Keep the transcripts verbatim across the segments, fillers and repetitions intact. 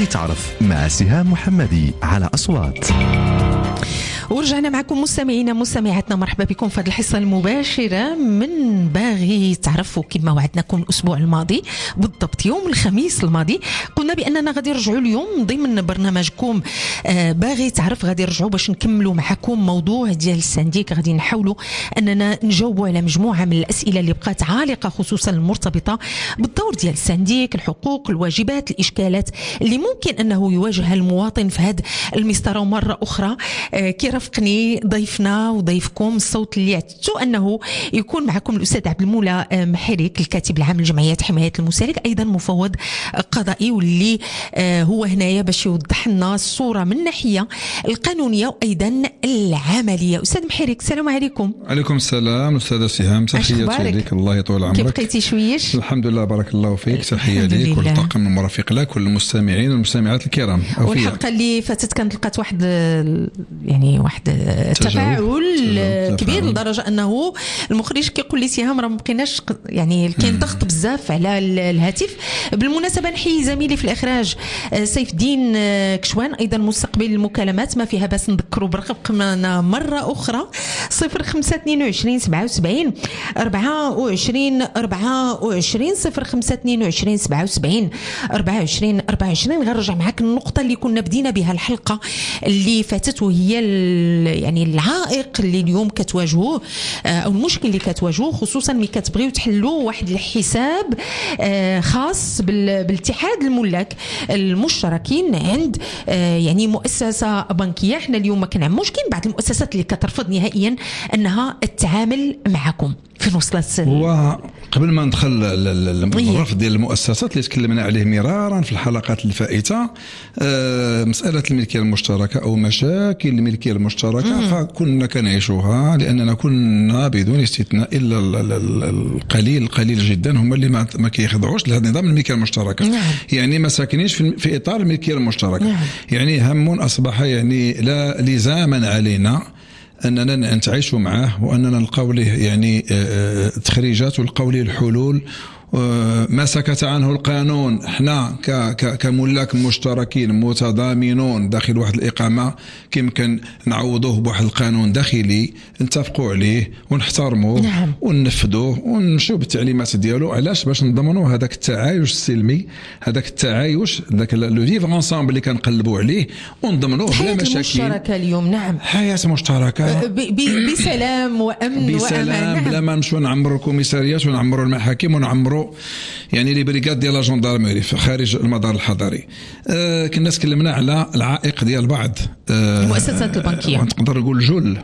باغي تعرف مع سهام محمدي على أصوات. ورجعنا معكم مستمعينا مستمعاتنا، مرحبا بكم في هذه الحصة المباشرة من باغي تعرفوا. كما وعدناكم الأسبوع الماضي بالضبط يوم الخميس الماضي قلنا بأننا غادي نرجعوا اليوم ضمن برنامجكم آه باغي تعرف، غادي نرجعوا باش نكملوا معكم موضوع ديال السنديك. غادي نحاولوا أننا نجاوبوا على مجموعة من الأسئلة اللي بقات عالقة، خصوصا المرتبطة بالدور ديال السنديك، الحقوق، الواجبات، الإشكالات اللي ممكن أنه يواجهها المواطن في هذه المسطرة. ومرة أخرى آه كيرافقني ضيفنا وضيفكم الصوت اللي اعتدتوا أنه يكون معكم الأستاذ عبد المولى محرك، الكاتب العام لجمعية حماية المستهلك، أيضا مفوض قضائي، واللي هو هنايا باش يوضح لنا الصورة من الناحية القانونية وأيضا العملية. أستاذ محرك، السلام عليكم. عليكم السلام أستاذة سهام، تحياتي لك، الله يطول عمرك. كيف بقيتي شويش؟ الحمد لله بارك الله فيك، تحية لك والطاقم المرافق لك والمستمعين والمستمعات الكرام. والحلقة اللي فاتت كانت لقات واحد يعني واحد تفاعل كبير لدرجه انه المخرج كيقول لي سهام راه ما بقيناش يعني كاين ضغط بزاف على الهاتف. بالمناسبه نحيي زميلي في الاخراج سيف الدين كشوان، ايضا مستقبل المكالمات ما فيها باس نذكروا برقمنا مره اخرى صفر خمسة اثنين وعشرين سبعة وسبعين أربعة وعشرين أربعة وعشرين صفر خمسة اثنين وعشرين سبعة وسبعين أربعة وعشرين أربعة وعشرين. غنرجع معك النقطه اللي كنا بدينا بها الحلقه اللي فاتت، وهي يعني العائق اللي اليوم كتواجهوه او المشكل اللي كتواجهوه، خصوصا ملي كتبغيو تحلوا واحد الحساب خاص بالاتحاد الملاك المشتركين عند يعني مؤسسه بنكيه. احنا اليوم ما كنعموش، كاين بعض المؤسسات اللي كترفض نهائيا انها تتعامل معكم. فين وصلت؟ وقبل ما ندخل للرفض ديال المؤسسات اللي تكلمنا عليه مرارا في الحلقات الفائته، مساله الملكيه المشتركه او مشاكل الملكيه المشتركه فكنا كنعيشوها، لاننا كنا بدون استثناء الا القليل القليل جدا هم اللي ما كيخضعوش لهذا النظام الملكيه المشتركه. نعم. يعني ما ساكنينش في اطار الملكيه المشتركه. نعم. يعني هم اصبح يعني لا لزاما علينا أننا نتعايشوا معه، وأننا نلقاو له يعني تخريجات ونلقاو له الحلول. ما سكت عنه القانون، احنا كملاك مشتركين متضامنون داخل واحد الإقامة كيمكن نعوضوه بواحد القانون داخلي نتفقوا عليه ونحترموه. نعم. وننفذوه ونمشيو بالتعليمات ديالو. علاش؟ باش نضمنوا هذاك التعايش السلمي، هذاك التعايش، ذاك لو فيف انصامبل اللي كنقلبوا عليه ونضمنوه بلا مشاكل. مشتركة اليوم. نعم. حياة مشتركة بسلام وأمن بسلام وأمان. نعم. بلا ما نمشيو نعمروا الكوميساريات ونعمروا المحاكم ونعمروا يعني لي بريغاد ديال الجندرميري خارج المدار الحضري. آه كنا تكلمنا على العائق ديال بعض آه المؤسسات البنكيه، نقدر نقول جل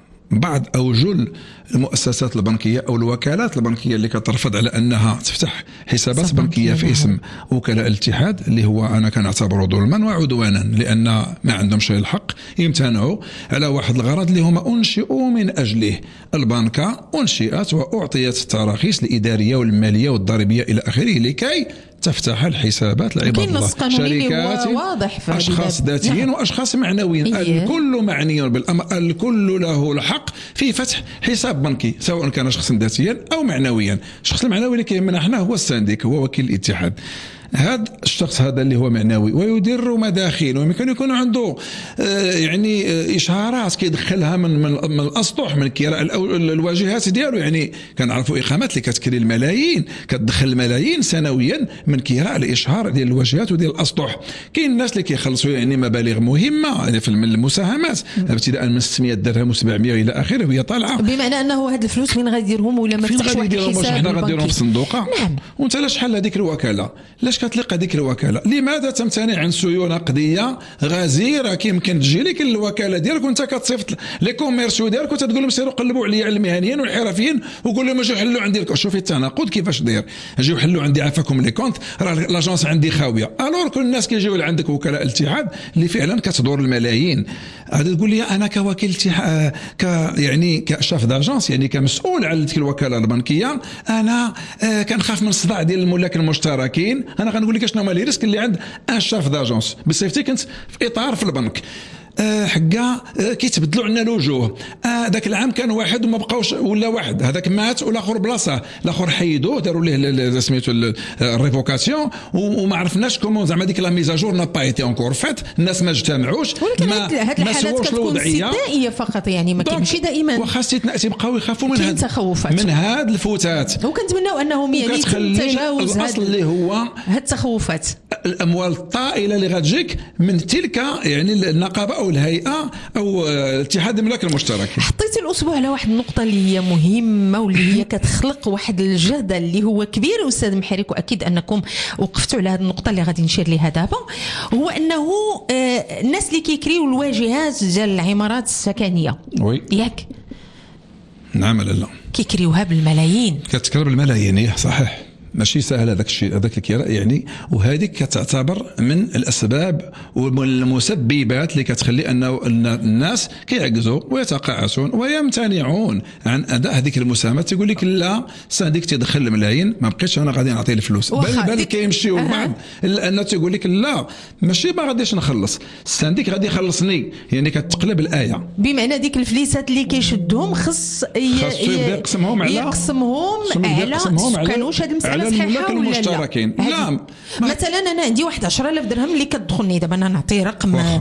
بعض او جل المؤسسات البنكيه او الوكالات البنكيه اللي كترفض على انها تفتح حسابات بنكيه في اسم وكلاء الاتحاد، اللي هو انا كنعتبره ظلما وعدوانا، لان ما عندهمش الحق يمتنعوا على واحد الغرض اللي هما انشئوا من اجله. البنكه انشئت واعطيت التراخيص الاداريه والماليه والضريبيه الى اخره لكي تفتح الحسابات لعباد الله، شركات واضح، اشخاص ذاتيين. نعم. واشخاص معنويين. إيه؟ الكل معني بالامر، الكل له الحق في فتح حساب بنكي، سواء كان شخصا ذاتيا او معنويا. الشخص المعنوي اللي كيهمنا احنا هو السنديك، هو وكيل الاتحاد. هذا الشخص هذا اللي هو معنوي ويدير مداخيل ويمكن يكون عنده آه يعني آه اشهارات كيدخلها من من, من الاسطح من كراء الواجهات ديالو. يعني كنعرفوا اقامات اللي كتكري الملايين، كتدخل الملايين سنويا من كراء الاشهار ديال الواجهات وديال الاسطح. كاين الناس اللي كيخلصوا يعني مبالغ مهمه يعني في المساهمات ابتداء من ستمائة درهم وسبعمائة الى اخره، وهي طالعه. بمعنى انه هاد الفلوس من غيديرهم ولا ما تفتحش واحد الحساب؟ حنا غنديرهم في صندوقه. نعم. وانت لاش حل هذيك الوكاله؟ لاش كتلقى هذيك الوكاله؟ لماذا تمتنع عن سيوله نقديه غزيره كيمكن تجي لك الوكاله ديالك وانت كتصيفط لي كوميرسيو ديالك وتقول لهم سيروا قلبوا عليا على المهنيين والحرفيين وقول لهم اجيو حلوا عندي. شوفي التناقض كيفاش داير، اجيو حلوا عندي عفاكم لي كونت، راه لاجونس عندي خاويه. الور كل الناس كيجيو لعندك وكلاء الاتحاد اللي فعلا كتدور الملايين. هذا تقول لي انا كوكيل اتحاد ك يعني كشاف داجونس، يعني كمسؤول على تلك الوكاله البنكيه، انا آه كنخاف من الصداع ديال الملاك المشتركين. انا غنقول لك شنو هما لي ريسك اللي عند ان شاف داجونس بصفتي كنت في اطار في البنك. آه حكا آه كيتبدلوا عندنا الوجوه. آه ذاك العام كان واحد وما بقاوش ولا واحد، هذاك مات والاخر بلاصه، الاخر حيدوه داروا ليه سميتو الريفوكاسيون وما عرفناش كومون زعما ديك لا ميزاجور نا با ايتي اونكور فات، الناس ما اجتمعوش. ولكن هاد الحالات كتكون استثنائيه فقط، يعني ما كاينش دائما. وخا استثناء تيبقاو يخافوا من هاد التخوفات، من هاد الفوتات، وكنتمناو انهم يعني تجاوز الاصل اللي هو هاد التخوفات. الاموال الطائله اللي غتجيك من تلك يعني النقابه او الهيئه او اتحاد الملاك المشترك. حطيتي الاسبوع على واحد النقطه اللي هي مهمه واللي هي كتخلق واحد الجدل اللي هو كبير استاذ محرك، واكيد انكم وقفتوا على هذه النقطه اللي غادي نشير ليها دابا، هو انه الناس اللي كيكريو الواجهات ديال العمارات السكنيه وي ياك نعم لا لا كيكريوها بالملايين، كتكرر بالملايين صحيح، ماشي سهل هذاك الشيء هذاك الكراء يعني. وهذه كتعتبر من الاسباب والمسببات اللي كتخلي انه الناس كيعجزوا ويتقاعسون ويمتنعون عن اداء هذيك المساهمات. تقول لك لا السنديك تدخل الملايين ما بقيتش انا غادي نعطيه الفلوس، بل بل كيمشيو بعض لانه تقول لك لا ماشي ما غاديش نخلص، السنديك غادي يخلصني، يعني كتقلب الايه بمعنى ديك الفليسات اللي كيشدهم خص يقسمهم على يقسمهم على سكان. واش هذه المساله صحيحه ولا المشتركين؟ لا, لا. مثلا انا عندي واحد عشرة آلاف درهم اللي كتدخلني دابا، انا نعطي رقم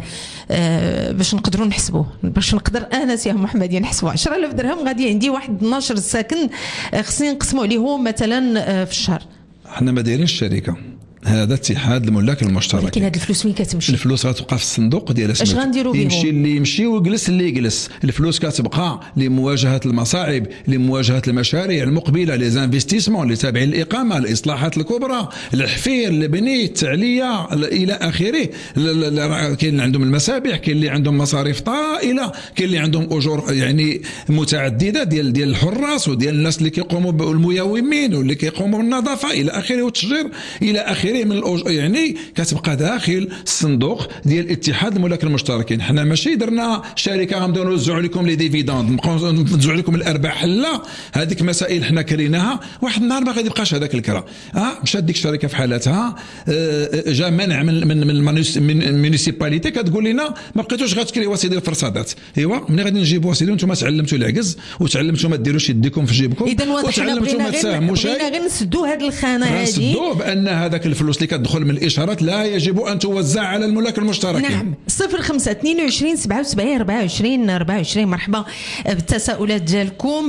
آه باش نقدروا نحسبوه، باش نقدر انا سي محمد نحسبوا عشرة آلاف درهم غادي عندي واحد اثناش ساكن خصني نقسموا عليهم مثلا آه في الشهر. حنا ما دايرين الشركه، هذا اتحاد الملاك المشترك. لكن هذه الفلوس وين كتمشي؟ الفلوس غتبقى في الصندوق ديال اش غنديروا بهم؟ يمشي اللي يمشي ويجلس اللي يجلس. الفلوس كتبقى لمواجهه المصاعب، لمواجهه المشاريع المقبله، لي زانفستيسمون اللي تابعين الاقامه، الاصلاحات الكبرى، الحفير، البني، التعليه الى اخره. كاين اللي عندهم المسابح، كاين اللي عندهم مصاريف طائله، كاين اللي عندهم اجور يعني متعدده ديال ديال الحراس وديال الناس اللي كيقوموا بالميومين واللي كيقوموا بالنظافه الى اخره والتشجير الى اخره من الأوج... يعني كتبقى داخل الصندوق ديال اتحاد الملاك المشتركين. حنا ماشي درنا شركه غنبداو نوزعوا لكم لي ديفيدوند نبقاو نوزعوا لكم الارباح، لا هذيك مسائل حنا كريناها. واحد النهار ما غادي يبقاش هذاك الكرا، اه مشات ديك الشركه في حالتها، آه جا منع من من من المونيسيباليتي كتقول لنا ما بقيتوش غتكريو اسيدي الفرصادات. ايوا ملي غادي نجيبوا اسيدي وانتم تعلمتوا العجز وتعلمتوا ما ديروش يديكم في جيبكم، اذا واضح حنا بغينا غير بغينا غير نسدوا هذه الخانه هذه، نسدوا بان هذاك الفلوس اللي كتدخل من الاشارات لا يجب ان توزع على الملاك المشتركين. نعم. صفر خمسة اثنين وعشرين سبعة وسبعين أربعة وعشرين أربعة وعشرين. مرحبا بالتساؤلات ديالكم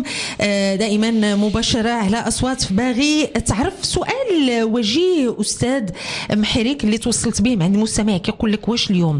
دائما مباشره على اصوات. باغي تعرف سؤال وجيه استاذ محرك اللي توصلت به مع المستمع، كيقول لك واش اليوم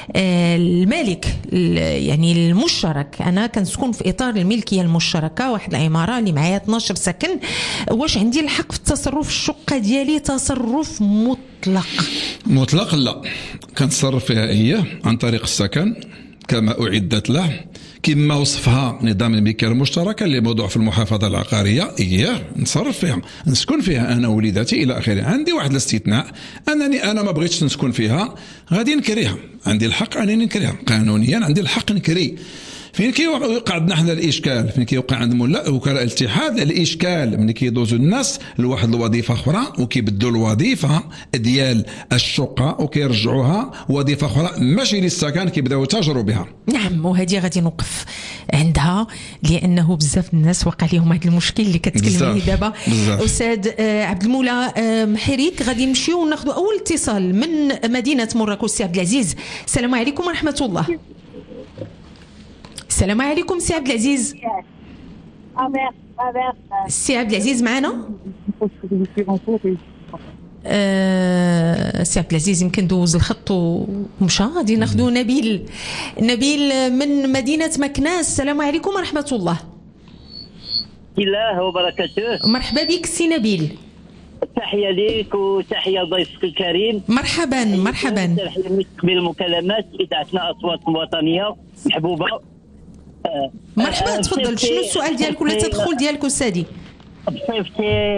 المالك يعني المشترك، انا كنسكن في اطار الملكيه المشتركه واحد العماره اللي معايا اثناش سكن، واش عندي الحق في التصرف في الشقه ديالي تصرف مطلق؟ مطلق لا، كنتصرف فيها هي عن طريق السكن كما أعدت له، كما وصفها نظام الملكية المشتركة اللي موضوع في المحافظة العقارية، إياه نصرف فيها، نسكن فيها أنا ووليداتي إلى آخره. عندي واحد الاستثناء أنني أنا ما بغيتش نسكن فيها غادي نكريها، عندي الحق أنني نكريها قانونيا، عندي الحق نكري. فين كيوقع عندنا حنا الاشكال؟ فين كيوقع عند وكلاء الاتحاد الاشكال ملي كيدوزوا الناس لواحد الوظيفه اخرى وكيبدلوا الوظيفه ديال الشقه وكيرجعوها وظيفه اخرى ماشي للسكن، كيبداو يتاجروا بها. نعم، وهذه غادي نوقف عندها لانه بزاف الناس وقع لهم هذا المشكل اللي كتكلم عليه دابا. استاذ عبد المولى محرك، غادي نمشيو وناخذوا اول اتصال من مدينه مراكش. سي عبد العزيز، السلام عليكم ورحمه الله. السلام عليكم سي عبد العزيز. سي عبد العزيز معنا؟ أه سي عبد العزيز يمكن دوز الخط ومشى. غادي ناخذوا نبيل. نبيل من مدينة مكناس، السلام عليكم ورحمة الله. الله وبركاته. مرحبا بك سي نبيل. تحية ليك وتحية ضيفك الكريم. مرحبا مرحبا. تحية من المكالمات إذاعتنا أصوات الوطنية محبوبة. مرحبا، تفضل. شنو السؤال ديالك ولا التدخل ديالك استاذي؟ بصيفتي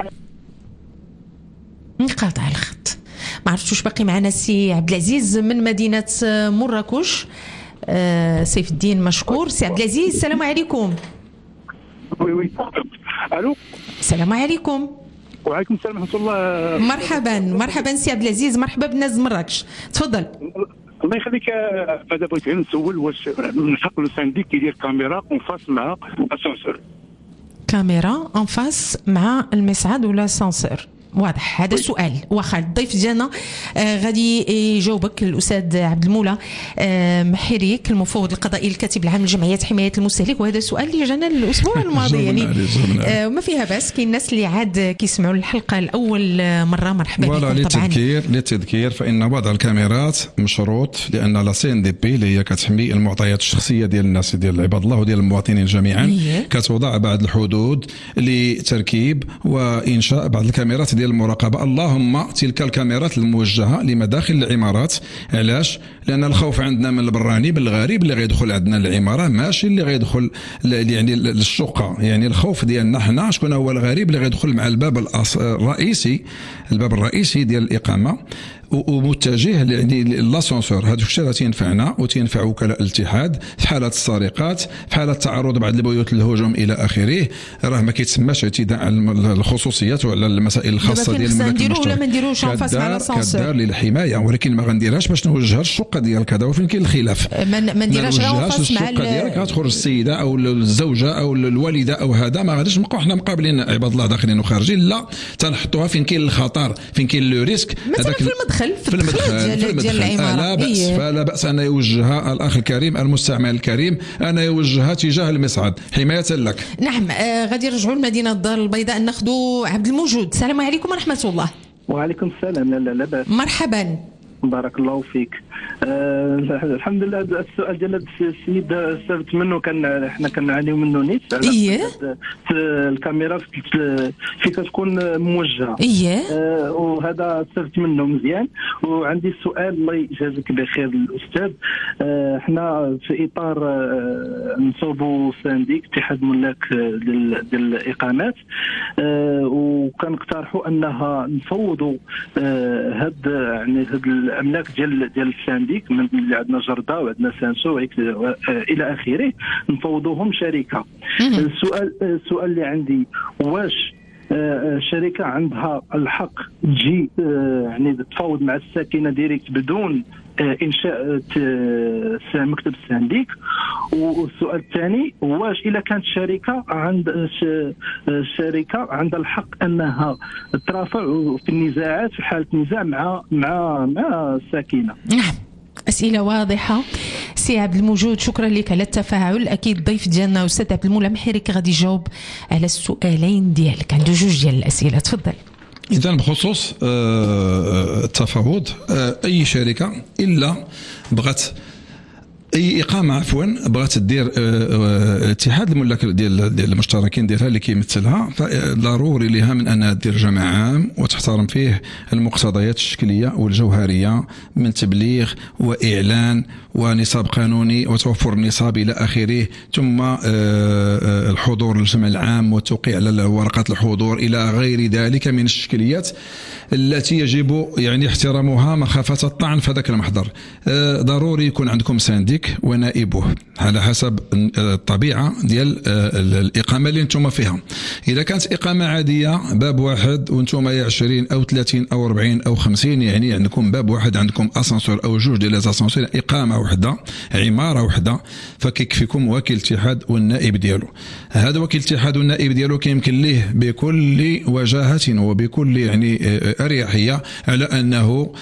انقطع الخط، ما عرفتش واش باقي معنا. سي عبد العزيز من مدينه مراكش. آه سيف الدين مشكور. سي عبد العزيز، السلام عليكم. وي وي الو. السلام عليكم. وعليكم السلام ورحمه الله. مرحبا مرحبا سي عبد العزيز، مرحبا بناس مراكش، تفضل. الله يخليك. هذا بغيت غير نسول واش نحق لو سانديك كيدير كاميرا اون فاس مع اسانسور؟ كاميرا اون فاس مع المصعد ولا سانسور؟ واضح هذا السؤال. واخا الضيف ديالنا آه غادي يجاوبك الاستاذ عبد المولى آه محريك المفوض القضائي الكاتب العام لجمعيه حمايه المستهلك، وهذا السؤال اللي جانا الاسبوع الماضي يعني آه ما فيها باس. كاين الناس اللي عاد كيسمعوا الحلقه الاول مره مرحبا بكم. طبعا للتذكير للتذكير فان وضع الكاميرات مشروط لان لا سي ان دي بي اللي هي كتحمي المعطيات الشخصيه ديال الناس ديال عباد الله وديال المواطنين جميعا كتوضع بعض الحدود لتركيب وانشاء بعض الكاميرات ديال المراقبه، اللهم تلك الكاميرات الموجهه لمداخل العمارات. علاش؟ لان الخوف عندنا من البراني بالغريب اللي غيدخل عندنا العماره، ماشي اللي غيدخل يعني الشقه. يعني الخوف ديالنا حنا شكون هو الغريب اللي غيدخل مع الباب الرئيسي، الباب الرئيسي ديال الاقامه ومتجه يعني لاسانسور. هذا الشيء راه تينفعنا وتينفع وكلاء الاتحاد في حاله السرقات، في حاله تعرض بعض البيوت للهجوم الى اخره. راه ما كيتسماش اعتداء على الخصوصيات وعلى المسائل الخاصه ديال الملك المشترك. ولا ما نديروش انفاس على الاسانسور كدار للحمايه، ولكن ما غنديرهاش باش نوجهها الشقه ديال كذا. وفين كاين الخلاف ما نديرهاش انفاس مع الشقه ديالك غتخرج السيده او الزوجه او الوالده او هذا، ما غاديش نبقاو حنا مقابلين عباد الله داخلين وخارجين، لا تنحطوها فين كاين الخطر، فين كاين لو ريسك. هذاك في المدخل في المدخل ديال ديال العماره. لا بأس إيه؟ فلا بأس أن يوجهها الأخ الكريم المستعمل الكريم أن يوجهها تجاه المصعد حماية لك. نعم. آه غادي نرجعوا لمدينة الدار البيضاء ناخذوا عبد الموجود. السلام عليكم ورحمة الله. وعليكم السلام. لا لا لا بأس. مرحبا. بارك الله فيك. أه الحمد لله. السؤال ديال هذا السيد استفدت منه، كان حنا كنعانيو منه نيت على إيه؟ الكاميرا في كتكون موجهه. إيه؟ أه وهذا استفدت منه مزيان. وعندي سؤال الله يجازيك بخير الاستاذ. أه حنا في اطار أه نصوبوا سانديك اتحاد ملاك ديال الاقامات، أه وكنقترحوا انها نفوضوا أه هاد يعني هاد الاملاك ديال ديال السانديك من اللي عندنا جرده وعندنا سانسو الى اخره، نفوضوهم شركه. السؤال السؤال اللي عندي، واش الشركه عندها الحق تجي يعني تفاوض مع الساكنه ديريكت بدون انشاء مكتب السانديك؟ والسؤال الثاني، واش اذا كانت الشركه عند الشركه عندها الحق انها ترافع في النزاعات في حاله نزاع مع مع مع الساكنه؟ نعم. أسئلة واضحة سي عبد الموجود، شكرا لك على التفاعل. أكيد الضيف ديالنا أستاذ عبد المولى محرك غادي يجاوب على السؤالين ديالك، عنده جوج ديال الأسئلة. تفضل. إذا بخصوص التفاوض، أي شركة إلا بغت اي اقامه عفوا بغات دير اتحاد الملاك ديال ديال المشتركين ديالها اللي كيمثلها، فضروري لها من انها دير جمع عام وتحترم فيه المقتضيات الشكليه والجوهريه من تبليغ واعلان ونصاب قانوني وتوفر النصاب الى اخره، ثم الحضور للجمع العام والتوقيع على ورقات الحضور الى غير ذلك من الشكليات التي يجب يعني احترامها مخافه الطعن في ذاك المحضر. ضروري يكون عندكم سانديك ونائبه على حسب الطبيعه ديال الاقامه اللي انتم فيها. اذا كانت اقامه عاديه باب واحد وانتم يا عشرين او ثلاثين او أربعين او خمسين، يعني عندكم باب واحد، عندكم اسانسور او جوج ديال الاسانسور، اقامه وحده، عماره وحده، فكيكفيكم وكيل الاتحاد والنائب ديالو. هذا وكيل الاتحاد والنائب ديالو كيمكن ليه بكل وجاهه وبكل يعني اريحيه على انه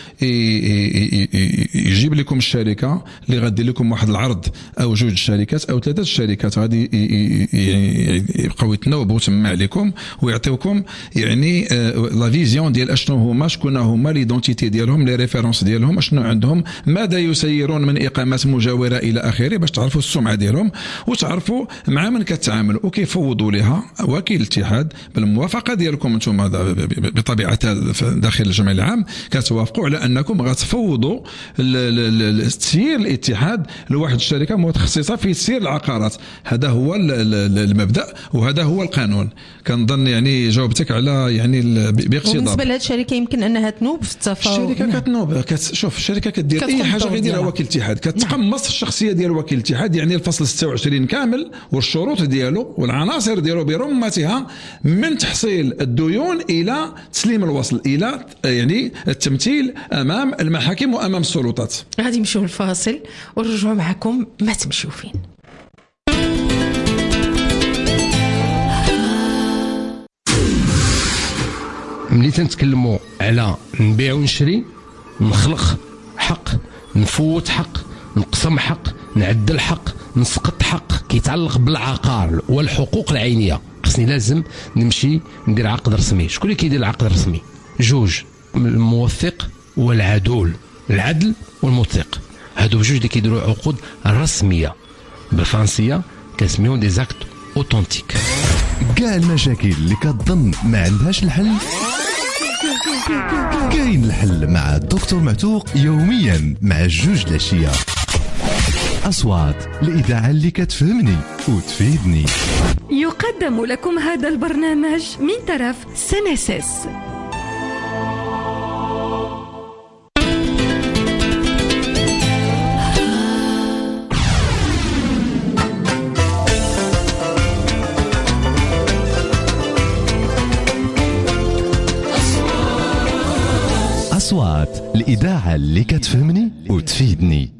يجيب لكم الشركه اللي غادي لكم واحد العرض او جوج شركات او ثلاثه الشركات غادي يبقاو يتناوبوا تما عليكم ويعطيوكم يعني لا فيزيون ديال اشنو هما، شكون هما ليدونتيتي ديالهم، لي ريفيرونس ديالهم، اشنو عندهم، ماذا يسيرون من اقامات مجاوره الى اخره، باش تعرفوا السمعه ديالهم وتعرفوا مع من كتعاملوا. وكيفوضوا لها وكيل الاتحاد بالموافقه ديالكم انتم بطبيعه داخل الجمع العام، كتوافقوا على انكم غتفوضوا تسيير الاتحاد لواحد الشركه متخصصه في تسيير العقارات. هذا هو المبدا وهذا هو القانون. كنظن يعني جاوبتك على يعني باقتضاب. بالنسبه لهذه الشركه يمكن انها تنوب في التفاوض. الشركه كتنوب كت... شوف الشركه كدير اي حاجه غيديرها وكيل الاتحاد، كتقمص الشخصيه ديال وكيل الاتحاد، يعني الفصل ستة وعشرين كامل والشروط ديالو والعناصر ديالو برمتها، من تحصيل الديون الى تسليم الوصل الى يعني التمثيل امام المحاكم وامام السلطات. غادي نمشيو للفاصل ونرجعوا معكم، ما تمشيو فين. ملي تنتكلموا على نبيع ونشري، نخلق حق، نفوت حق، نقسم حق، نعدل حق، نسقط حق كيتعلق بالعقار والحقوق العينيه، خصني لازم نمشي ندير عقد رسمي. شكون اللي كيدير العقد الرسمي؟ جوج، الموثق والعدول، العدل والموثق، هادو بجوج اللي كيديروا عقود رسميه بالفرنسيه كنسميهم دي زاكت اوتونتيك. كاع المشاكل اللي كتظن ما عندهاش الحل كاين الحل مع الدكتور معتوق يوميا مع الجوج العشيه. أصوات الإذاعة اللي كتفهمني وتفيدني. يقدم لكم هذا البرنامج من طرف سنسس. أصوات الإذاعة اللي كتفهمني وتفيدني.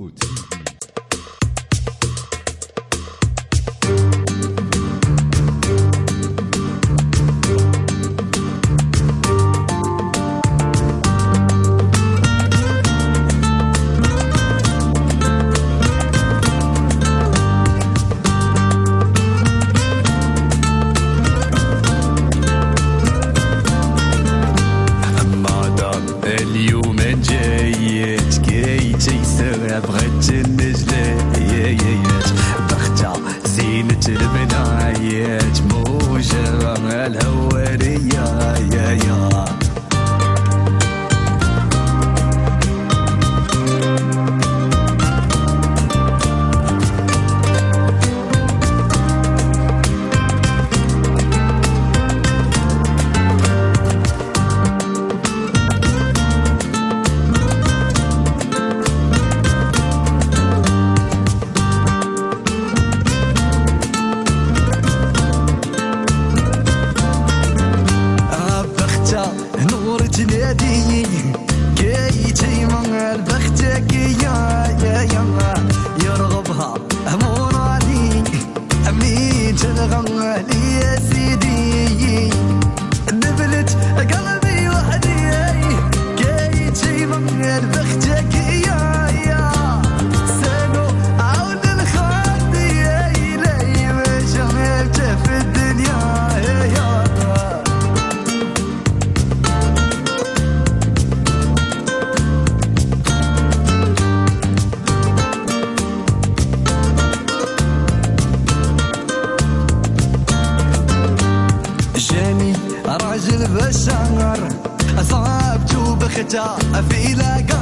في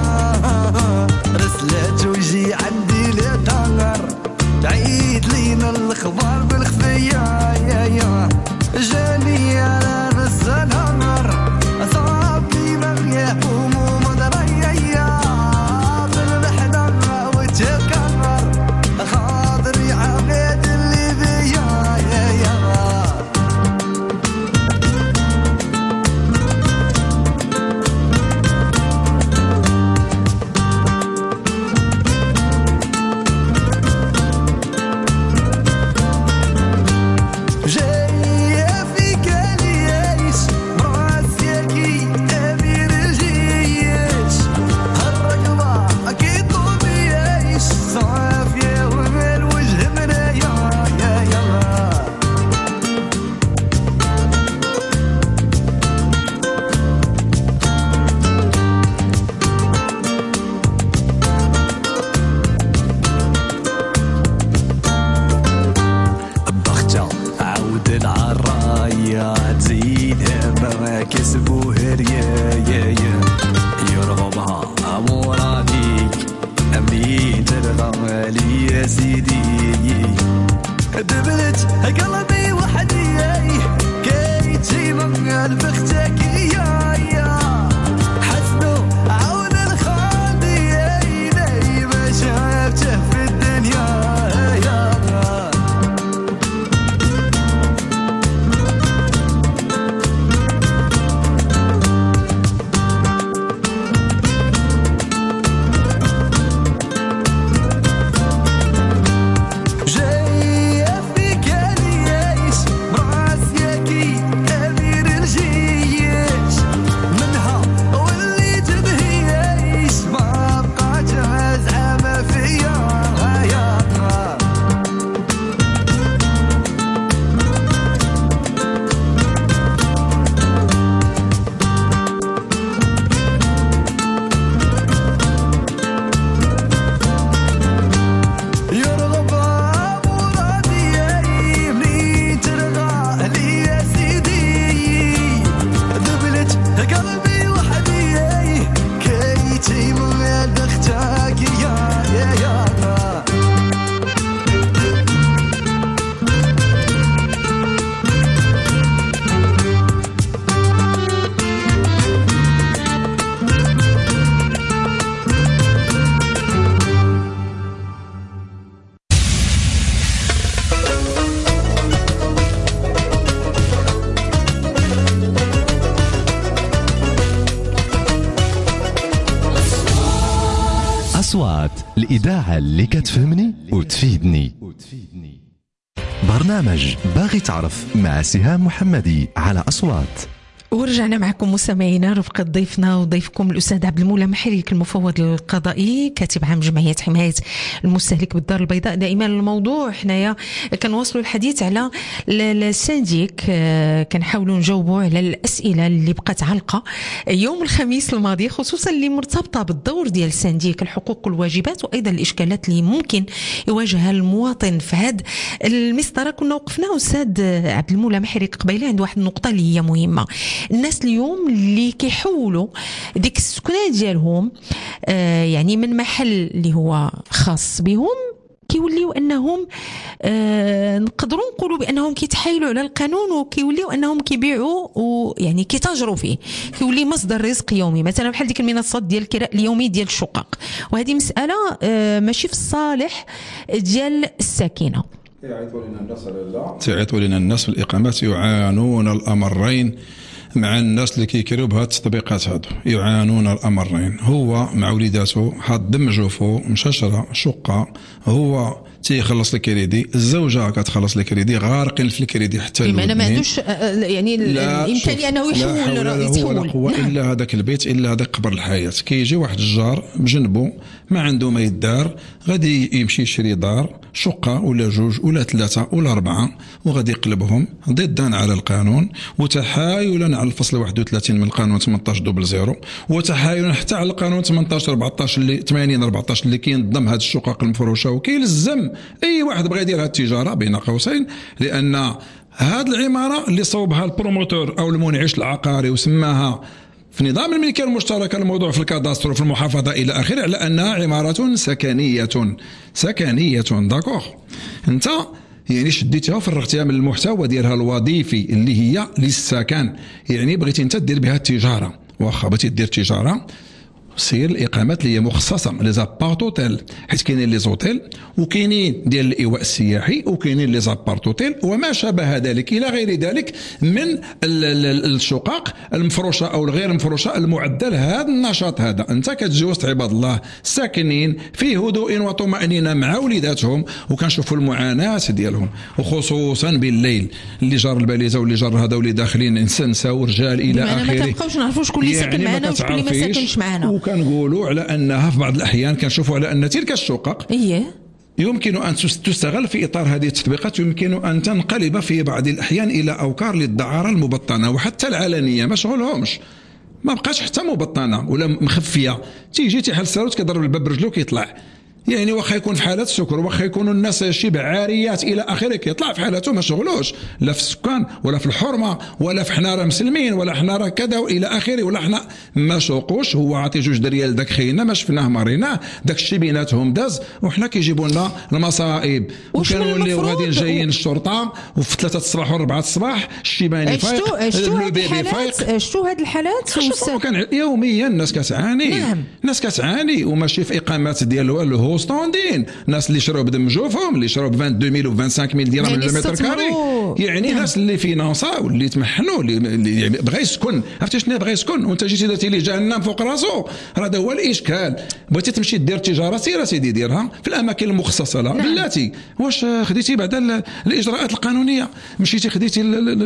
لقاه رسلت ويجي عندي لطار تعيد لينا الاخبار بالخفيه يا يا جاني على نص النهار صابني مريح هموم ضريا بالبحر وتكرر خاطري عقيد اللي بيا يا يا دبلت قلبي وحدي كيتي من البختك يا يا حسنو عون الخالدي لي ما شافته في الدنيا يا أصوات الإذاعة اللي كتفهمني وتفيدني. برنامج باغي تعرف مع سهام محمدي على أصوات. ورجعنا معكم مستمعينا رفقة ضيفنا وضيفكم الأستاذ عبد المولى محريك المفوض القضائي كاتب عام جمعية حماية المستهلك بالدار البيضاء. دائما الموضوع حنايا كنواصلوا الحديث على السنديك، كنحاولوا نجاوبوا على الأسئلة اللي بقات علقة يوم الخميس الماضي، خصوصا اللي مرتبطة بالدور ديال السنديك، الحقوق والواجبات وأيضا الإشكالات اللي ممكن يواجهها المواطن. في هذا المسطرة كنا وقفنا أستاذ عبد المولى محريك قبيله عند واحد النقطة اللي هي مهمة. الناس اليوم اللي كيحولوا ديك السكنات ديالهم آه يعني من محل اللي هو خاص بهم كيوليو انهم آه نقدروا نقولوا بانهم كيتحايلوا على القانون وكيوليو انهم كيبيعوا ويعني كيتاجروا فيه، كيولي مصدر رزق يومي، مثلا بحال ديك المنصات ديال الكراء اليومي ديال الشقق. وهذه مساله آه ماشي في الصالح ديال الساكنه. تعيطوا لنا الناس في الإقامات يعانون الأمرين مع الناس اللي كيكريو بهاد التطبيقات هادو، يعانون الأمرين. هو مع وليداتو حاط دم جوفو مشاشرة شقة، هو تيخلص الكريدي، الزوجة كتخلص الكريدي، غارقين في الكريدي حتى الودنين. بمعنى ما عندوش يعني الإمكانية أنه يحول يتحول. لا قوة إلا هذاك البيت، إلا هذاك قبر الحياة. كيجي واحد الجار بجنبه ما عنده ما يدار، غادي يمشي يشري دار شقة ولا جوج ولا ثلاثة ولا أربعة وغادي يقلبهم ضدا على القانون وتحايلا على الفصل واحد وثلاثين من القانون ثمانطاش دوبل زيرو، وتحايلا حتى على القانون ثمانطاش أربعطاش اللي ثمانين أربعطاش اللي كينظم هذه الشقق المفروشة، وكيلزم أي واحد بغى يدير هذه التجارة بين قوسين، لأن هذه العمارة اللي صوبها البروموتور أو المنعش العقاري وسماها في نظام الملكية المشتركة الموضوع في الكادستر وفي المحافظة إلى آخره على أنها عمارة سكنية سكنية داكوغ. أنت يعني شديتها وفرغتها من المحتوى ديالها الوظيفي اللي هي للسكن، يعني بغيتي أنت دير بها التجارة، واخا بغيتي دير تجارة سير الاقامات اللي هي مخصصه لي زابارت اوتيل، حيت كاينين لي زوتيل وكاينين ديال الايواء السياحي وكاينين لي زابارت اوتيل وما شابه ذلك الى غير ذلك من الشقق المفروشه او الغير مفروشه المعدل هذا النشاط. هذا انت كتجي وسط عباد الله ساكنين في هدوء وطمانينه مع وليداتهم، وكنشوفوا المعاناه ديالهم وخصوصا بالليل، اللي جار الباليزه واللي جار هذا واللي داخلين نساء ورجال الى اخره. ما كنبقاوش نعرفوا شكون اللي ساكن معنا وشكون اللي ما ساكنش معنا، كنقولوا على انها في بعض الاحيان كنشوفوا على ان تلك الشقق ايه يمكن ان تستغل في اطار هذه التطبيقات، يمكن ان تنقلب في بعض الاحيان الى اوكار للدعاره المبطنه وحتى العلنيه، ما شغلهمش، ما بقاش حتى مبطنه ولا مخفيه، تيجي تيحل الساروت كيضرب الباب برجلو كيطلع، يعني واخا يكون في حالة سكر، واخا يكونوا الناس شبه عاريات إلى آخره، كيطلع في حالته ما شغلوش لا في السكان ولا في الحرمة ولا في حنا راه مسلمين ولا حنا راه كذا وإلى آخره، ولا حنا ما شوقوش. هو عاطي جوج دريال داك خينا ما شفناه مريناه، داك الشي بيناتهم داز، وحنا كيجيبوا لنا المصائب. وكانوا نوليو غاديين جايين الشرطة وفي ثلاثة الصباح وأربعة الصباح الشيباني فايق، شتو هاد الحالات شتو هاد الحالات كان يوميا الناس كتعاني. نعم. الناس كتعاني وماشي في اقامات ديال الهوستوندين، الناس اللي شراو بدم جوفهم، اللي شراو ب اثنين وعشرين و خمسة وعشرين ميل درهم للمتر كاري، يعني ناس اللي فينانسا واللي تمحنوا اللي يعني بغى يسكن. عرفتي شنو بغى يسكن وانت جيتي درتي ليه جهنم فوق راسو؟ هذا هو الاشكال. بغيتي تمشي دير تجاره سير سيدي ديرها في الاماكن المخصصه لها. نعم. بلاتي واش خديتي بعد الاجراءات القانونيه، مشيتي خديتي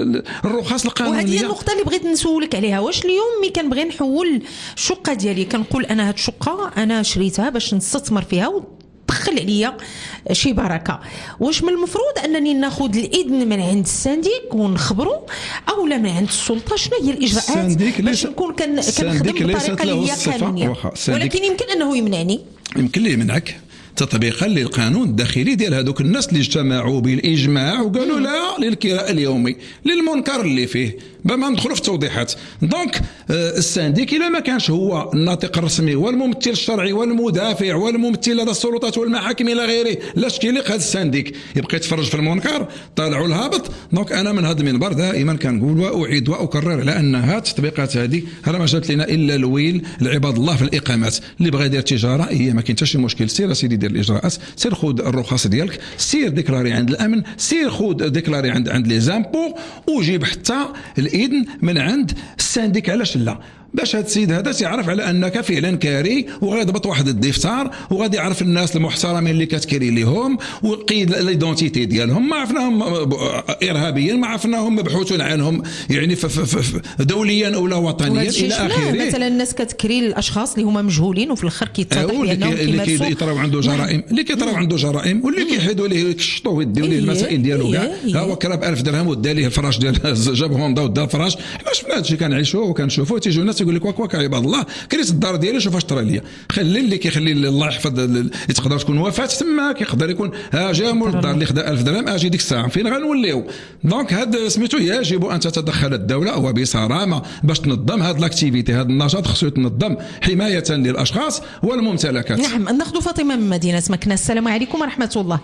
الرخص القانونيه. وهذه هي النقطه اللي بغيت نسولك عليها. واش اليوم ملي كنبغي نحول الشقه ديالي كنقول انا هاد الشقه انا شريتها باش نستثمر فيها ودخل عليا شي بركه، واش من المفروض انني ناخذ الاذن من عند السنديك ونخبروا او لا من عند السلطه؟ شنو هي الاجراءات باش نكون كنخدم بطريقه اللي هي قانونيه؟ ولكن يمكن انه يمنعني، يمكن لي يمنعك تطبيقا للقانون الداخلي ديال هذوك الناس اللي اجتمعوا بالاجماع وقالوا لا للكراء اليومي للمنكر اللي فيه، بما ندخلوا في التوضيحات. دونك السنديك الا ما كانش هو الناطق الرسمي والممثل الشرعي والمدافع والممثل لدى السلطات والمحاكم الى غيره، لاش كيليق هذا السنديك يبقى يتفرج في المنكر طالعوا الهابط. دونك انا من هذا المنبر دائما كنقول واعيد واكرر على ان هذه التطبيقات هذه راه ما جات لنا الا الويل لعباد الله في الاقامات. اللي بغى يدير تجاره هي ما كاين حتى شي مشكل، سير سيدي دير الاجراءات، سير خذ الرخص ديالك، سير ديكلاري عند الامن، سير خذ ديكلاري عند عند لي زامبو، وجيب حتى الاذن من عند السنديك. علاش لا؟ باش هذا السيد هذا سيعرف على انك فعلا كاري، وغيضبط واحد الدفتر وغادي يعرف الناس المحترمين اللي كتكري لهم وقيد ليدونتيتي ديالهم. ما عرفناهم ارهابيين، ما عرفناهم مبحوثون عنهم يعني ف ف ف دوليا او لا وطنيا الى اخره. مثلا الناس كتكري الاشخاص اللي هما مجهولين وفي الاخر كيتضح بانهم اللي كيطراو عنده جرائم، اللي كيطراو عنده جرائم واللي كيحيدوا ليه يكشطوه ويديروا ليه المسائل ديالو كاع. ها هو كراب ألف درهم ودا ليه الفراش ديال جاب هوندا ودا الفراش. باش من هذا الشيء كنعيشوه وكنشوفوه. تيجيو الناس يقول لك واك واك عباد الله كريت الدار ديالي شوف اش طرا ليا. خلي اللي كيخلي الله يحفظ، تقدر تكون وفاه تماك، يقدر يكون ها جا مول الدار اللي خدا ألف درهم اجي ديك الساعه فين غنوليو. دونك هذا سميتو يجب ان تتدخل الدوله وبصرامه باش تنظم هذا الاكتيفيتي، هذا النشاط خصو يتنظم حمايه للاشخاص والممتلكات. نعم. ناخذ فاطمه من مدينه مكناس. السلام عليكم ورحمه الله.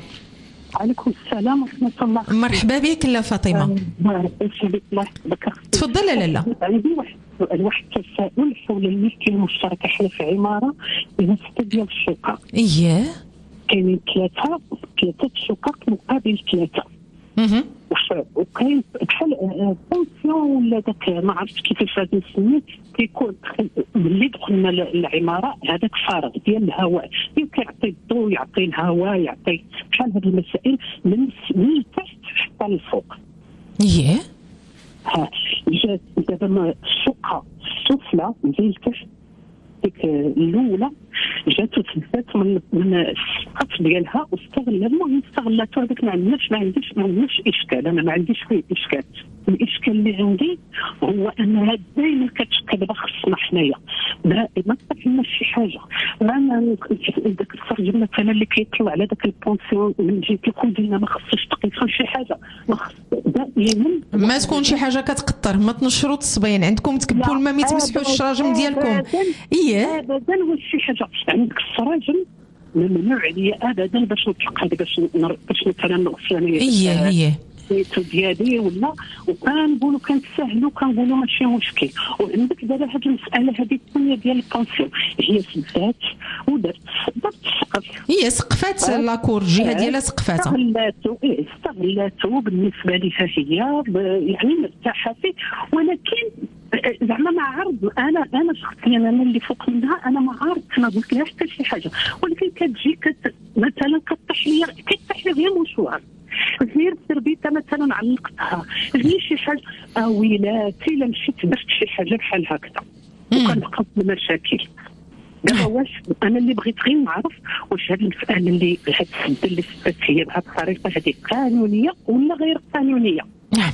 عليكم السلام ورحمة الله. مرحبا بك لا فاطمة. تفضل. لا لا عندي واحد السؤال، واحد التساؤل حول الملكية المشتركة. حنا في عمارة فيها ستة ديال الشقق. اييه. كاينين ثلاثة ثلاثة شقق مقابل ثلاثة. اها. وكاين بحال بونسيون ولا داك ما عرفتش كيفاش غادي نسميه، كيكون ملي دخلنا للعماره هذاك فارغ ديال الهواء، كيعطي الضوء يعطي الهواء يعطي بحال هذه المسائل من من تحت حتى للفوق. اييه. ها جات دابا الشقه السفلى من تحت ديك الاولى جاتو تلفات من من السقف ديالها واستغلها. المهم استغلاتو هذاك ما عندناش ما عنديش ما عندناش اشكال، انا ما عنديش فيه اشكال. الاشكال اللي عندي هو انها دائما كتشكل بخصنا حنايا، دائما ما شي حاجه. ما داك الفرج مثلا اللي كيطلع على داك البونسيون من جهه الخدمه ما خصش تقيسوا شي حاجه، ما خص دائما ما تكون شي حاجه كتقطر. ما تنشروا الصبيان عندكم تكبوا الماء ما يتمسحوش الشراجم ديالكم. ايه ابدا واش شي حاجه عندك السراجم ممنوع عليا ابدا باش نطلق هذا باش باش مثلا نغسل انا ايه ايه سميتو ديالي ولا، وكنقولوا كنتساهلوا كنقولوا ماشي مشكل. وعندك دابا هذه المساله هذه الثانيه ديال البونسيون هي سدات ودرت درت السقف، هي سقفات لاكور الجهه ديالها سقفاتها استغلاتو إيه استغلاتو بالنسبه لها هي يعني مرتاحه فيه. ولكن زعما ما عرض انا انا شخصيا انا اللي فوق منها انا ما عرضت ما قلت لها حتى شي حاجه، ولكن كتجي كت مثلا كطيح لي كطيح لي غير مشوار غير التربيته مثلا علقتها غير شي حاجه اويلاتي لا مشيت درت شي حاجه بحال هكذا وكنبقى المشاكل. دابا واش انا اللي بغيت غير نعرف واش هذه المساله اللي هاد السده اللي سدت هي بهذه الطريقه هذه قانونيه ولا غير قانونيه؟ نعم.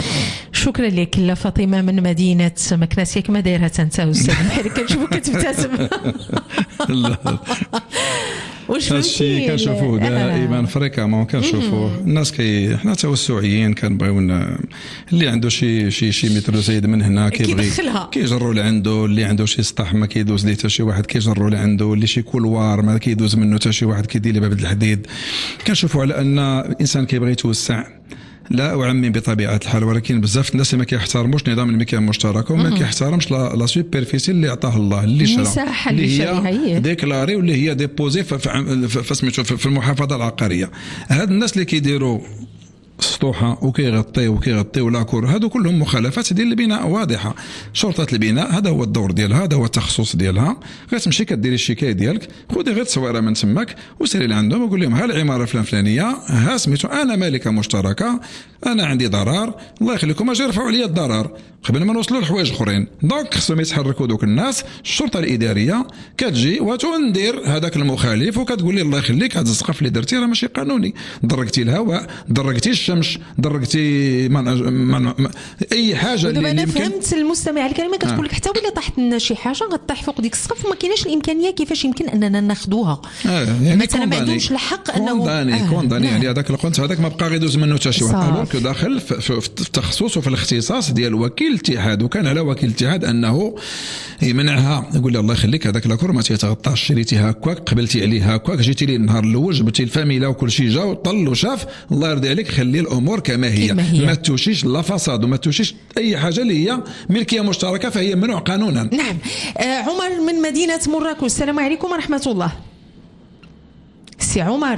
شكرا لك لا فاطمه من مدينه مكناس. ياك ما دايرها انت استاذ بحال كنشوفك كتبتسم. واش هذا الشيء كنشوفوه دائما فريكامون كنشوفوه الناس كي حنا توسعيين كنبغيو اللي عنده شي شي شي متر زايد من هنا كيبغي كيجروا لعنده، اللي عنده شي سطح ما كيدوز ليه حتى شي واحد كيجروا لعنده، اللي شي كولوار ما كيدوز منه حتى شي واحد كيدير ليه باب الحديد. كنشوفوا على ان الانسان كيبغي يتوسع. لا أعمم بطبيعة الحال، ولكن بزاف الناس ما كيحترموش نظام الملكية المشتركة وما كيحترمش لا سوبرفيسي اللي عطاه الله اللي شرا المساحة اللي هي ديكلاري واللي هي ديبوزي في المحافظة العقارية. هاد الناس اللي كيديروا سطوحه وكيغطيو وكيغطيو لاكور هادو كلهم مخالفات ديال البناء واضحه. شرطه البناء هذا هو الدور ديالها، هذا هو التخصص ديالها. غتمشي كديري الشكايه ديالك، خذي غير تصويره من تماك وسيري لعندهم وقول لهم ها العماره فلان فلانيه، ها سميتو انا مالكه مشتركه، انا عندي ضرر، الله يخليكم اجي رفعوا عليا الضرر قبل ما نوصلوا لحوايج اخرين. دونك خصهم يتحركوا دوك الناس. الشرطه الاداريه كتجي وتندير هذاك المخالف وكتقول لي الله يخليك هذا السقف اللي درتي راه ماشي قانوني، درجتي الهواء، درجتي الشمس، درجتي من... من... اي حاجه اللي انا فهمت المستمع الكريم كتقول لك حتى ولا طاحت لنا شي حاجه غطيح فوق ديك السقف وما كايناش الامكانيه كيفاش يمكن اننا ناخذوها. آه يعني مثلا ما عندهمش الحق انه كونداني آه كونداني يعني هذاك القنت هذاك ما بقى غيدوز منه حتى شي واحد. الوغ كو داخل في التخصص وفي الاختصاص ديال وكيل الاتحاد، وكان على وكيل الاتحاد انه يمنعها، يقول له الله يخليك هذاك لاكور ما تيتغطاش، شريتي هكاك، قبلتي عليه هكاك، جيتي لي النهار الاول جبتي الفاميله وكل شيء جا وطل وشاف، الله يرضي عليك خلي الامور كما هي, كما هي. ما توشيش لا فساد وما توشيش اي حاجه اللي هي ملكيه مشتركه فهي ممنوع قانونا. نعم. آه عمر من مدينه مراكش، السلام عليكم ورحمه الله. سي عمر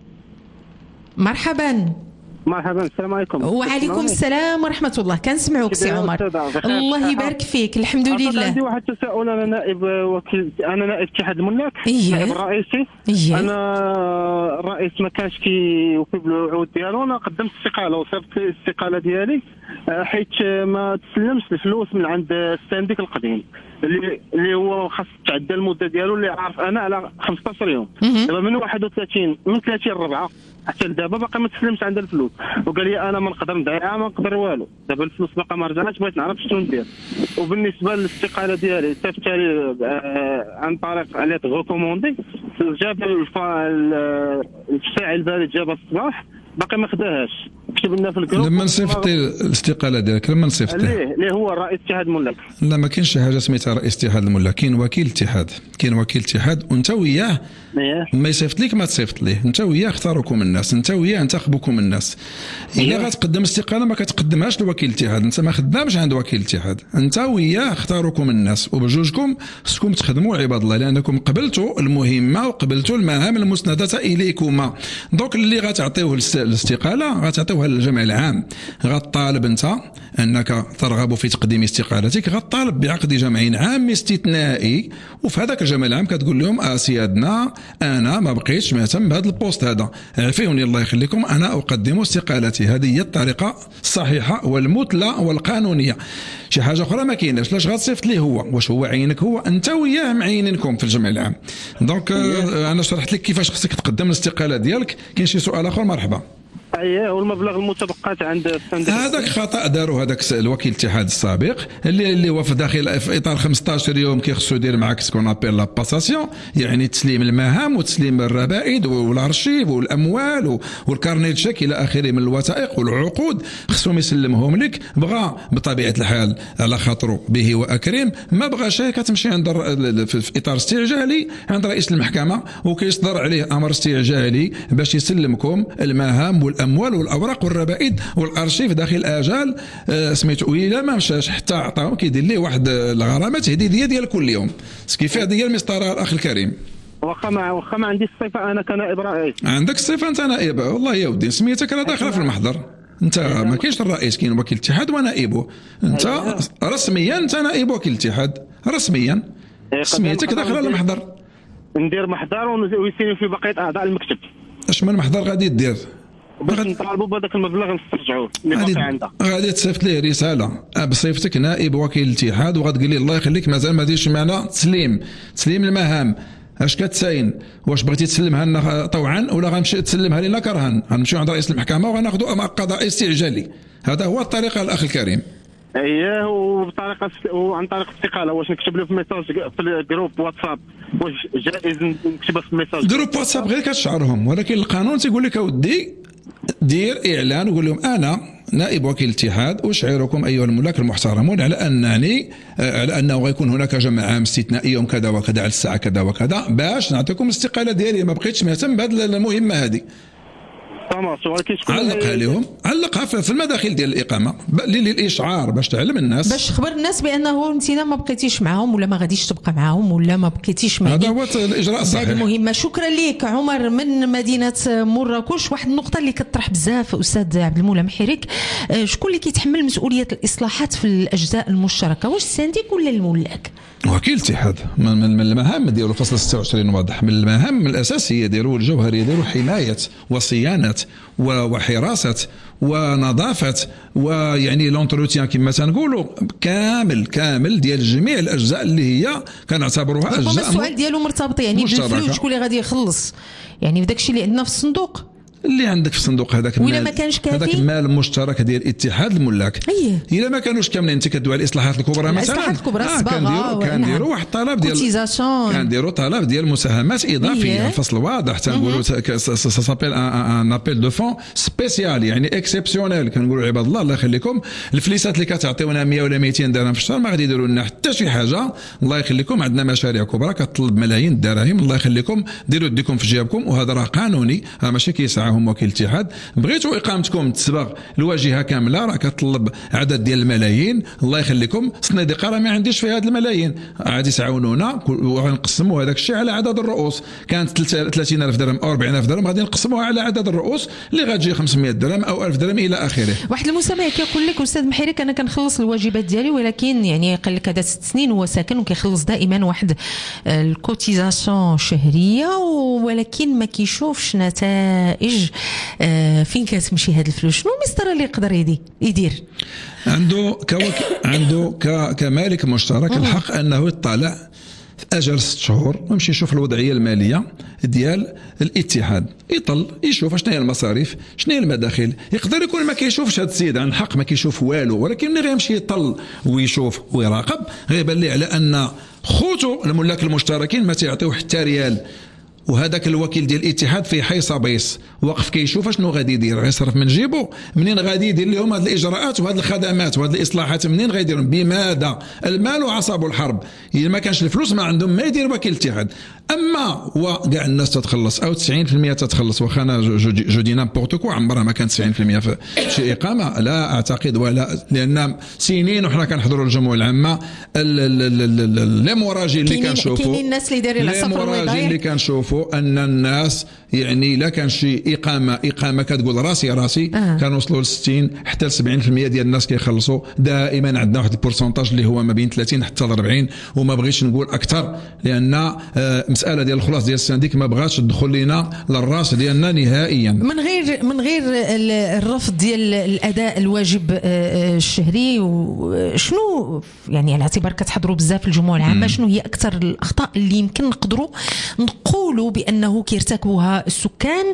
مرحبا. مرحبا، السلام عليكم. وعليكم السلام ورحمة الله. كنسمعوك سي عمر. الله يبارك فيك. الحمد لله. عندي واحد التساؤل. انا نائب وكيل، انا نائب اتحاد الملاك، النائب الرئيسي. إيه؟ انا الرئيس ما كانش كيوفي بالوعود ديالو، انا قدمت استقاله وصيفط الاستقاله ديالي حيت ما تسلمش الفلوس من عند السانديك القديم اللي اللي هو خاص تعدى المده ديالو اللي عارف انا على خمسطاش يوم. دابا من واحد وثلاثين من ثلاثين ربعة حتى لدابا باقي ما تسلمش عند الفلوس، وقال لي انا ما نقدر ندعيها، ما نقدر والو. دابا الفلوس باقا ما رجعتش، بغيت نعرف شنو ندير. وبالنسبه للاستقاله ديالي صيفطت لي عن طريق على غوكوموندي، جاب الفاعل البارد جابها الصباح باقي ما خداهاش، كتب لنا في الجروب. لما نصيفطي الاستقاله ديالك لما نصيفطي ليه اللي هو رئيس اتحاد الملاك؟ لا ما كاينش شي حاجه سميتها رئيس اتحاد الملاك، كاين وكيل اتحاد، كاين وكيل اتحاد وانت وياه ما يصيفط لك ما تصيفط ليه، انت وياه اختاروكم الناس، انت وياه انتخبوكم الناس. الا غتقدم استقاله ما كتقدمهاش لوكيل الاتحاد، انت ما خدامش عند وكيل الاتحاد، انت وياه اختاروكم الناس، وبجوجكم خصكم تخدموا عباد الله لانكم قبلتوا المهمه وقبلتوا المهام المسنده اليكما. دونك اللي غتعطيوه الاستقاله غتعطيوها للجمع العام. غطالب انت انك ترغب في تقديم استقالتك، غطالب بعقد جمع عام استثنائي، وفي هذاك الجمع العام كتقول لهم اسيادنا انا ما بقيتش مهتم بهذا البوست هذا، عفيوني الله يخليكم انا اقدم استقالتي. هذه هي الطريقه الصحيحه والمثلى والقانونيه. شي حاجه اخرى ما كايناش، لاش غتصيفط ليه هو؟ واش هو عينك هو؟ انت وياه معينينكم في الجمع العام. دونك انا شرحت لك كيفاش خصك تقدم الاستقاله ديالك. كاين شي سؤال اخر؟ مرحبا. اييه، والمبلغ المتبقات عند الصندوق هذاك خطا داروا هذاك الوكيل الاتحاد السابق اللي اللي هو في داخل في اطار خمسطاش يوم كيخصو يدير معاك سكون ابيل لا باساسيون، يعني تسليم المهام وتسليم الربائد والارشيف والاموال والكارني تشيك الى اخره من الوثائق والعقود، خصهم يسلمهم لك. بغى بطبيعه الحال على خاطره به واكرم، ما بغاش كتمشي عند في اطار استعجالي عند رئيس المحكمه وكيصدر عليه امر استعجالي باش يسلمكم المهام والاموال الاموال والاوراق والربائد والارشيف داخل اجال آه سميتو. وإلا ما مشاش حتى عطاهم كيدير ليه واحد الغرامه تهديديه ديال كل يوم. كيف هذه هي المسطره الاخ الكريم. واخا ما واخا ما عندي الصفه انا كنائب رئيس. عندك الصفه انت نائب، والله يا ودي سميتك راه داخله في المحضر. انت ما كاينش الرئيس، كاين وكيل الاتحاد ونائبه. انت رسميا انت نائب وكيل الاتحاد رسميا، سميتك داخله المحضر. ندير محضر ويسيني في بقيه اعضاء المكتب. اش من محضر غادي دير؟ باش نطالبوا بهذاك المبلغ نسترجعوه اللي باقي عندها. غادي تصيفط ليه رساله بصفتك نائب وكيل الاتحاد وغتقول لي الله يخليك مازال ما ديرش معنا تسليم تسليم المهام. اش كتساين؟ واش بغيتي تسلمها لنا طوعا ولا غنمشي تسلمها لنا كرها؟ غنمشيو عند رئيس المحكمه وغناخذوا امر قضائي استعجالي. هذا هو الطريقه الاخ الكريم. اييه وبطريقه وعن طريق الاستقاله. واش نكتب له في ميساج في الجروب واتساب؟ واش جائز نكتبها في ميساج جروب واتساب غير كتشعرهم، ولكن القانون تيقول لك اودي دير اعلان وقول لهم انا نائب وكيل الاتحاد اشعركم ايها الملاك المحترمون على انني على انه غيكون هناك جمع عام استثنائي يوم كذا وكذا على الساعه كذا وكذا باش نعطيكم الاستقاله ديالي، ما بقيتش مهتم بهذه المهمه هذه. علقها لهم، علقها في المداخل ديال الاقامه للاشعار باش تعلم الناس، باش تخبر الناس بانه انت ما بقيتيش معاهم ولا ما غاديش تبقى معاهم ولا ما بقيتيش معاهم. هذا هو الاجراء الصحيح. هذه مهمه. شكرا لك عمر من مدينه مراكش. واحد النقطه اللي كتطرح بزاف استاذ عبد المولى محرك، شكون اللي كيتحمل مسؤوليه الاصلاحات في الاجزاء المشتركه؟ واش السنديك ولا الملاك؟ وكيل الاتحاد. من المهام ديالو فصل ستة وعشرين واضح، من المهام الاساسيه ديالو والجوهريه ديالو حمايه وصيانه وحراسه ونظافه ويعني لونتروتيان كما تنقولوا كامل كامل ديال جميع الاجزاء اللي هي كنعتبروها اجزاء. السؤال ديالو مرتبط يعني بالفلوس، شكون اللي غادي يخلص يعني في داكشي اللي عندنا في الصندوق؟ اللي عندك في الصندوق هذاك المال، ما كانش كافي هذاك المال المشترك ديال اتحاد الملاك. ايه الا ما كانوش كاملين، انت كدوي على الاصلاحات الكبرى مثلا، الاصلاحات الكبرى آه كنديروا كنديروا واحد الطلب ديال كنديروا طلب ديال مساهمات اضافيه. إيه. الفصل واضح تنقولوا سابيل ان ابيل دو فون سبيسيال يعني اكسبسيونيل. كنقولوا عباد الله الله يخليكم الفليسات اللي كتعطيونا مية ولا مئتين درهم في الشهر ما غادي يديروا لنا حتى شي حاجه. الله يخليكم عندنا مشاريع كبرى كتطلب ملايين الدراهم، الله يخليكم ديروا يديكم في جيبكم، وهذا راه قانوني، راه ماشي كيسعاهم وكيل الاتحاد. بغيتوا اقامتكم تسبغ الواجهه كامله راه كتطلب عدد ديال الملايين، الله يخليكم الصناديق راه ما عنديش في هذه الملايين، غادي تعاونونا ونقسموا هذاك الشيء على عدد الرؤوس. كانت ثلاثين ألف درهم او أربعين ألف درهم غادي نقسموها على عدد الرؤوس اللي غتجي خمسمئة درهم او ألف درهم الى اخره. واحد المستمع كيقول لك استاذ محرك انا كنخلص الواجبات ديالي، ولكن يعني قال لك هذا ست سنين هو ساكن وكيخلص دائما واحد الكوتيزاسيون شهريه، ولكن ما كيشوفش نتائج. فين كتمشي هذه الفلوس؟ شنو المسطره اللي يقدر يدي يدير؟ عنده كوك عنده كمالك مشترك أوه. الحق انه يطلع في اجل ست شهور ويمشي يشوف الوضعيه الماليه ديال الاتحاد، يطل يشوف شنو هي المصاريف شنو هي المداخل. يقدر يكون ما كيشوفش هذا السيد عن حق ما كيشوف والو، ولكن ملي غيمشي يطل ويشوف ويراقب غيبان ليه على ان خوتو الملاك المشتركين ما تيعطيو حتى ريال، وهذاك الوكيل ديال الاتحاد في حي صبيص واقف كيشوف شنو غادي يدير، غيصرف من جيبو. منين غادي يدير لهم هذه الاجراءات وهذه الخدمات وهذه الاصلاحات؟ منين غيديرهم؟ بماذا؟ المال وعصب الحرب. اذا ما كانش الفلوس ما عندهم ما يدير وكيل الاتحاد. اما وكاع الناس تتخلص او تسعين بالمئة تتخلص، واخا انا جو دي نامبورت كو عمرها ما كانت تسعين بالمئة في شي اقامه، لا اعتقد، ولا لان سنين وحنا كنحضروا الجمعيه العامه ليموراجي اللي كنشوفوا كاينين الناس اللي دايرين السفر الوضعي اللي كنشوفوا ان الناس يعني لا كان شي اقامه اقامه كتقول راسي راسي آه. كانوصلوا ل ستين حتى ل سبعين بالمئة ديال الناس كيخلصوا. دائما عندنا واحد البورسونتاج اللي هو ما بين ثلاثين حتى أربعين، وما بغيتش نقول اكثر لان آه مساله ديال الخلاص ديال السنديك ما بغاتش تدخل لنا للراس ديالنا نهائيا. من غير من غير الرفض ديال الاداء الواجب الشهري، وشنو يعني على اعتبار كتحضروا بزاف في الجمعيه العامه، شنو هي اكثر الاخطاء اللي يمكن نقدروا نقولوا بانه كيرتكبوها السكان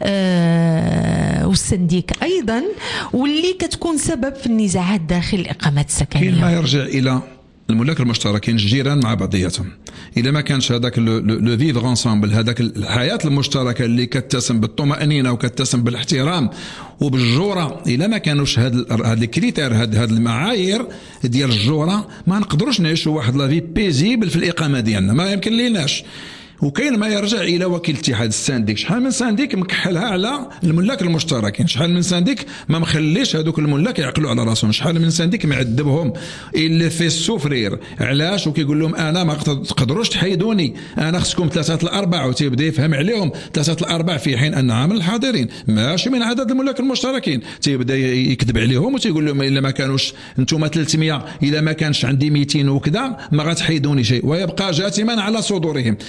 آه والسنديك ايضا، واللي كتكون سبب في النزاعات داخل الاقامات السكنيه؟ كاين ما يرجع الى الملاك المشتركين الجيران مع بعضياتهم. اذا ما كانش هذاك لو فيفغ انسامبل، هذاك الحياه المشتركه اللي كتسم بالطمانينه وكتسم بالاحترام وبالجوره، اذا ما كانوش هاد هاد الكريتير هاد هاد المعايير ديال الجوره، ما نقدروش نعيشوا واحد لا في بيزيبل في الاقامه ديالنا، ما يمكن ليناش. وكاين ما يرجع الى وكيل الاتحاد السنديك. شحال من سنديك مكحلها على الملاك المشتركين، شحال من سنديك ما مخليش هذوك الملاك يعقلوا على راسهم، شحال من سنديك معذبهم اللي في السوفرير. علاش؟ وكيقول لهم انا ما تقدروش تحيدوني، انا خصكم ثلاثه الاربع، وتيبدا يفهم عليهم ثلاثه الاربع في حين ان عامل الحاضرين ماشي من عدد الملاك المشتركين. تيبدا يكذب عليهم وتيقول لهم الا ما كانوش انتم ثلاثمئة، الا ما كانش عندي مئتين وكذا ما غتحيدوني شيء، ويبقى جاثما على صدورهم. كاين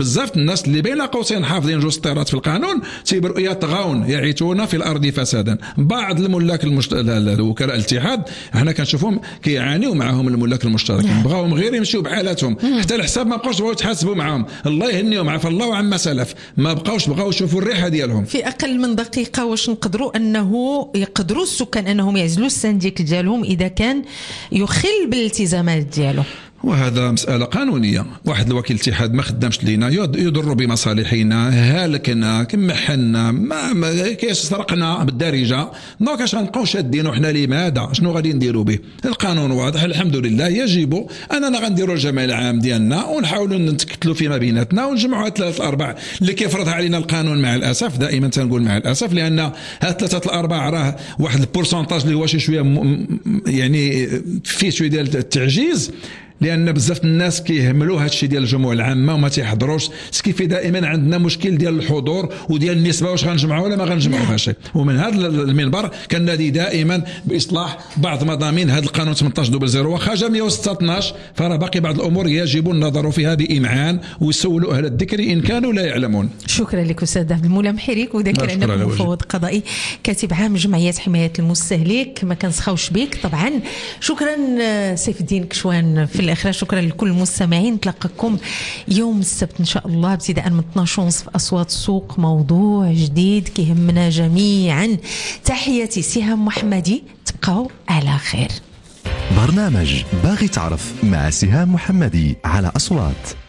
بزاف الناس اللي بين قوسين حافظين جوج سطيرات في القانون تيبرؤوا يطغون يعيثون في الارض فسادا. بعض الملاك المشت... وكلاء الاتحاد احنا كنشوفهم كيعانيوا معهم الملاك المشتركين، بغاوهم غير يمشيوا بحالاتهم حتى الحساب ما بقاوش بغاو يتحاسبوا معهم، الله يهنيهم عفا الله وعما سلف، ما بقاوش بغاو يشوفوا الريحه ديالهم. في اقل من دقيقه واش نقدروا انه يقدروا السكان انهم يعزلوا السنديك ديالهم اذا كان يخل بالالتزامات ديالو؟ وهذا مسألة قانونية. واحد الوكيل الاتحاد ما خدامش لينا يضر بمصالحنا، هالكنا كمحنا ما كيسرقنا بالدارجة، دونك اش غنبقاو شادين وحنا لماذا؟ شنو غادي نديروا به؟ القانون واضح الحمد لله، يجب اننا غنديروا الجمع العام ديالنا ونحاولوا نتكتلوا فيما بيناتنا ونجمعوا ثلاثة الارباع اللي كيفرضها علينا القانون. مع الاسف دائما تنقول مع الاسف، لان هاد ثلاثة الارباع راه واحد البورسونتاج اللي هو شي شويه يعني فيه شويه ديال التعجيز، لان بزاف الناس كيهملوا هذا الشيء ديال الجموع العامه وما تيحضروش. سكيفي دائما عندنا مشكل ديال الحضور وديال النسبه، واش غنجمعوا ولا ما غنجمعوهاش. ومن هذا المنبر كنادي دائما باصلاح بعض مضامين هذا القانون ثمانية عشر دوبل صفر، واخا جا مئة وستة عشر فراه باقي بعض الامور يجب النظر فيها بامعان ويسولوا اهل الذكر ان كانوا لا يعلمون. شكرا لك استاذ عبد المولى محريك، وذكر انك مفوض قضائي كاتب عام جمعيه حمايه المستهلك. ما كنسخاوش بك طبعا. شكرا سيف الدين كشوان. في الأخير شكرا لكل المستمعين، نتلقاكم يوم السبت إن شاء الله ابتداء من اثناش ونصف أصوات السوق، موضوع جديد كيهمنا جميعا. تحياتي سهام محمدي، تبقوا على خير. برنامج باغي تعرف مع سهام محمدي على أصوات.